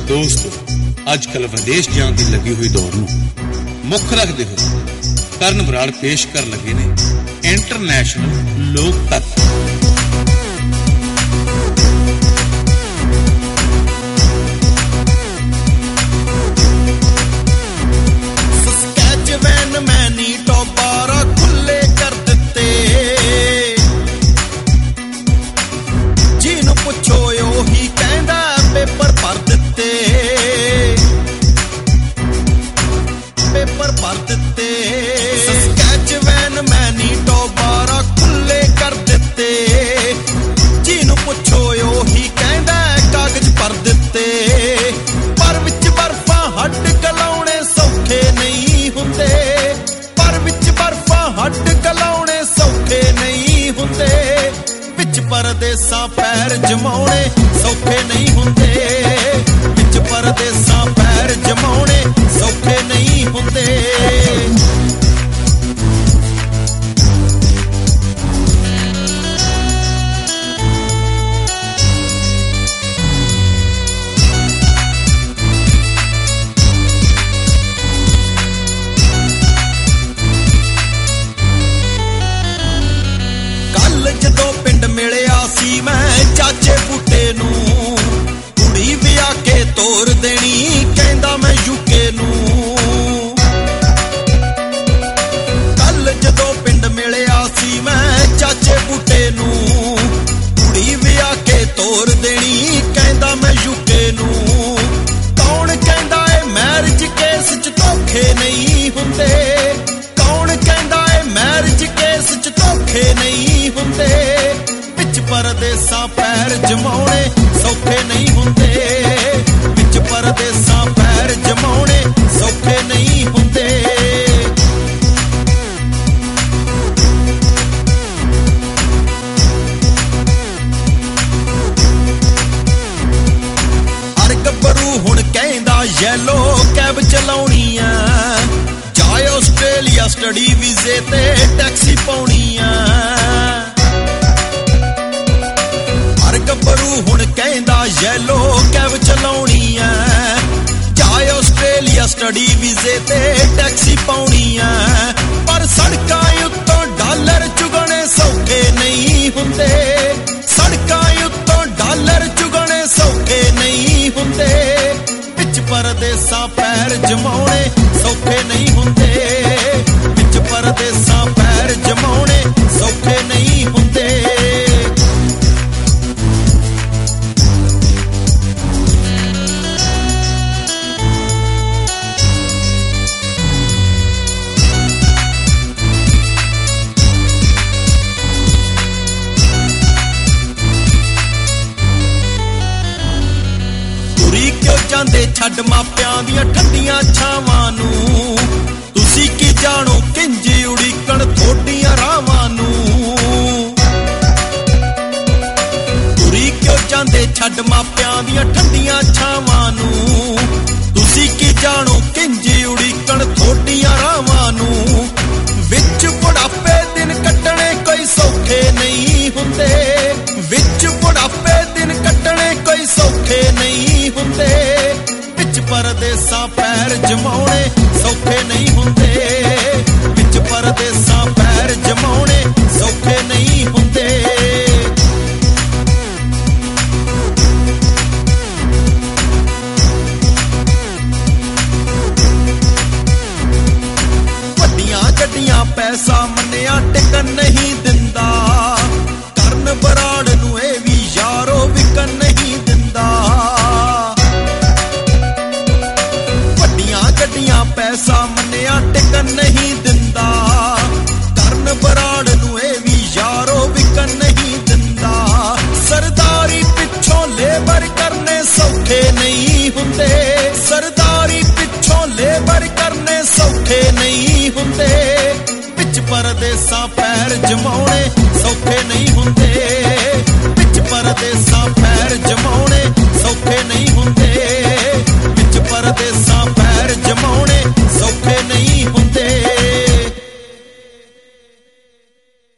ਦੋਸਤੋ, ਅੱਜ ਕੱਲ੍ਹ ਵਿਦੇਸ਼ ਜਾਣ ਦੀ ਲੱਗੀ ਹੋਈ ਦੌੜ ਨੂੰ ਮੁੱਖ ਰੱਖਦੇ ਹੋਏ ਕਰਨ ਬਰਾੜ ਪੇਸ਼ ਕਰਨ ਲੱਗੇ ਨੇ ਇੰਟਰਨੈਸ਼ਨਲ ਲੋਕ ਤੱਤ। ਮੈਨੀਟੋਬਾ ਖੁੱਲੇ ਕਰ ਦਿੱਤੇ, ਜਿਹਨੂੰ ਪੁੱਛੋ ਉਹੀ ਕਹਿੰਦਾ ਪੇਪਰ ਭਰ ਦਿੱਤੇ, ਪੇਪਰ ਭਰ ਦਿੱਤੇ। ਸਸਕੈਚਵੈਨ ਮੈਨੀਟੋਬਾ ਖੁੱਲੇ ਕਰ ਦਿੱਤੇ, ਜਿਹਨੂੰ ਪੁੱਛੋ ਉਹੀ ਕਹਿੰਦਾ ਕਾਗਜ਼ ਭਰ ਦਿੱਤੇ। ਪਰ ਵਿੱਚ ਬਰਫਾਂ ਹੱਡ ਗਲਾਉਣੇ ਸੌਖੇ ਨਹੀਂ ਹੁੰਦੇ, ਹੱਡ ਗਲਾਉਣੇ ਸੌਖੇ ਨਹੀਂ ਹੁੰਦੇ, ਵਿੱਚ ਪਰਦੇਸਾਂ ਪੈਰ ਜਮਾਉਣੇ ਸੌਖੇ ਨਹੀਂ ਹੁੰਦੇ, ਵਿੱਚ ਪਰਦੇਸਾਂ ਪੈਰ ਜਮਾਉਣੇ ਸੌਖੇ ਨਹੀਂ ਹੁੰਦੇ। ਜਦੋਂ ਪਿੰਡ ਮਿਲਿਆ ਸੀ ਮੈਂ ਚਾਚੇ ਬੂਟੇ ਨੂੰ, ਕੁੜੀ ਵਿਆਹ ਕੇ ਤੋਰ ਦੇਣੀ ਕਹਿੰਦਾ ਮੈਂ ਯੂਕੇ ਨੂੰ। ਕੱਲ ਜਦੋਂ ਪਿੰਡ ਮਿਲਿਆ ਸੀ ਮੈਂ ਚਾਚੇ ਬੂਟੇ ਨੂੰ, ਕੁੜੀ ਵਿਆਹ ਕੇ ਤੋਰ ਦੇਣੀ ਕਹਿੰਦਾ ਮੈਂ ਯੂਕੇ ਨੂੰ। ਕੌਣ ਕਹਿੰਦਾ ਏ ਮੈਰਿਜ ਕੇਸ ਚ ਧੋਖੇ ਨਹੀਂ ਹੁੰਦੇ, ਕੌਣ ਕਹਿੰਦਾ ਏ ਮੈਰਿਜ ਕੇਸ ਚ ਧੋਖੇ ਨਹੀਂ ਹੁੰਦੇ, ਵਿੱਚ ਪਰਦੇਸਾਂ ਪੈਰ ਜਮਾਉਣੇ ਸੌਖੇ ਨਹੀਂ ਹੁੰਦੇ, ਵਿੱਚ ਪਰਦੇਸਾਂ ਪੈਰ ਜਮਾਉਣੇ ਸੌਖੇ ਨਹੀਂ ਹੁੰਦੇ। ਅਰ ਗੱਭਰੂ ਹੁਣ ਕਹਿੰਦਾ ਯੈਲੋ ਕੈਬ ਚਲਾਉਣੀ ਆ, ਜਾਏ ਆਸਟ੍ਰੇਲੀਆ ਸਟੱਡੀ ਵੀਜ਼ੇ ਤੇ ਟੈਕਸੀ ਪਾਉਣੀ ਆ। ਹਰ ਗੱਭਰੂ ਹੁਣ ਕਹਿੰਦਾ ਯੈਲੋ ਕੈਬ ਚਲਾਉਣੀ ਆ, ਜਾਏ ਆਸਟ੍ਰੇਲੀਆ ਸਟੱਡੀ ਵੀਜ਼ੇ ਤੇ ਟੈਕਸੀ ਪਾਉਣੀ ਆ। ਪਰ ਸੜਕਾਂ ਉੱਤੋਂ ਡਾਲਰ ਚੁਗਣੇ ਸੌਖੇ ਨਹੀਂ ਹੁੰਦੇ, ਸੜਕਾਂ ਉੱਤੋਂ ਡਾਲਰ ਚੁਗਣੇ ਸੌਖੇ ਨਹੀਂ ਹੁੰਦੇ, ਵਿੱਚ ਪਰਦੇਸਾਂ ਪੈਰ ਜਮਾਉਣੇ ਸੌਖੇ ਨਹੀਂ ਹੁੰਦੇ, ਵਿੱਚ ਪਰਦੇਸਾਂ ਪੈਰ ਜਮਾਉਣੇ ਸੌਖੇ ਨਹੀਂ ਹੁੰਦੇ। ਤੁਰੀ ਕਿਉਂ ਜਾਂਦੇ ਛੱਡ ਮਾਪਿਆਂ ਦੀਆਂ ਠੰਡੀਆਂ ਛਾਵਾਂ ਨੂੰ, ਤੁਸੀਂ ਕੀ ਜਾਣੋ ਕਿੰਜ ਉਡੀਕਣ ਥੋਡੀਆਂ ਰਾਵਾਂ ਨੂੰ। ਤੁਰੀ ਕਿਉਂ ਜਾਂਦੇ ਛੱਡ ਮਾਪਿਆਂ ਦੀਆਂ ਠੰਡੀਆਂ ਛਾਵਾਂ ਨੂੰ, ਤੁਸੀਂ ਕੀ ਜਾਣੋ ਕਿੰਜ ਉਡੀਕਣ ਥੋਡੀਆਂ ਰਾਵਾਂ ਨੂੰ। ਵਿੱਚ ਬੁਢਾਪੇ ਦਿਨ ਕੱਟਣੇ ਕੋਈ ਸੌਖੇ ਨਹੀਂ ਹੁੰਦੇ, ਵਿੱਚ ਬੁਢਾਪੇ ਦਿਨ ਕੱਟਣੇ ਕੋਈ ਸੌਖੇ ਨਹੀਂ ਹੁੰਦੇ, ਵਿੱਚ ਪਰਦੇਸਾਂ ਪੈਰ ਜਮਾਉਣੇ ਸੌਖੇ ਨਹੀਂ ਹੁੰਦੇ, ਵਿੱਚ ਪਰਦੇਸਾਂ ਪੈਰ ਜਮਾਉਣੇ ਸੌਖੇ ਨਹੀਂ ਹੁੰਦੇ। ਵੱਡੀਆਂ ਗੱਡੀਆਂ ਪੈਸਾ ਮੰਨਿਆ ਟਿਕਣ ਨਹੀਂ ਦਿੰਦਾ, ਕਰਨ ਬਰਾੜ ਨੂੰ ਇਹ ਵੀ ਯਾਰੋ ਵਿਕਣ ਨਹੀਂ ਦਿੰਦਾ। ਵੱਡੀਆਂ ਗੱਡੀਆਂ ਪੈਸਾ ਮੰਨਿਆ ਟਿਕਣ ਨਹੀਂ ਦਿੰਦਾ, ਕਰਨ ਬਰਾੜ ਨੂੰ ਇਹ ਵੀ ਯਾਰੋ ਵਿਕਣ ਨਹੀਂ ਦਿੰਦਾ। ਸਰਦਾਰੀ ਪਿੱਛੋਂ ਲੇਬਰ ਕਰਨੇ ਸੌਖੇ ਨਹੀਂ ਹੁੰਦੇ, ਸਰਦਾਰੀ ਪਿੱਛੋਂ ਲੇਬਰ ਕਰਨੇ ਸੌਖੇ ਨਹੀਂ ਹੁੰਦੇ, ਵਿੱਚ ਪਰਦੇਸਾਂ ਪੈਰ ਜਮਾਉਣੇ ਸੌਖੇ